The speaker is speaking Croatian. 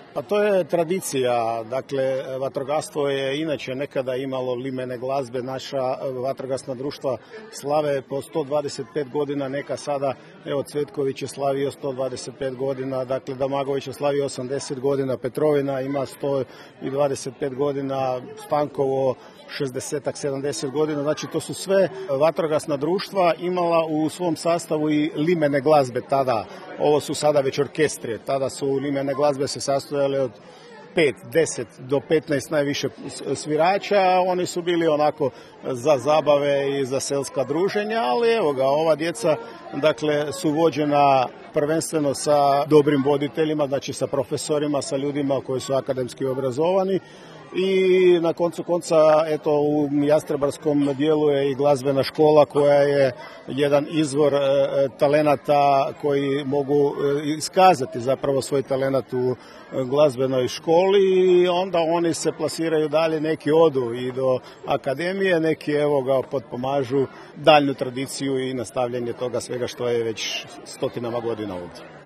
Pa to je tradicija, dakle vatrogastvo je inače nekada imalo limene glazbe, naša vatrogasna društva slave po 125 godina, neka sada, evo Cvetković je slavio 125 godina, dakle Damagović je slavio 80 godina, Petrovina ima 125 godina, Stankovo 60-70 godina, znači to su sve vatrogasna društva imala u svom sastavu i limene glazbe tada. Ovo su sada već orkestre, tada su limene glazbe se sastojale od 5, 10 do 15 najviše svirača, oni su bili onako za zabave i za selska druženja, ali evo ga, ova djeca dakle su vođena prvenstveno sa dobrim voditeljima, znači sa profesorima, sa ljudima koji su akademski obrazovani. I na koncu konca, eto, u Jastrebarskom dijelu je i glazbena škola koja je jedan izvor talenata koji mogu iskazati zapravo svoj talenat u glazbenoj školi i onda oni se plasiraju dalje, neki odu i do akademije, neki evo ga potpomažu daljnju tradiciju i nastavljanje toga svega što je već stotinama godina ovdje.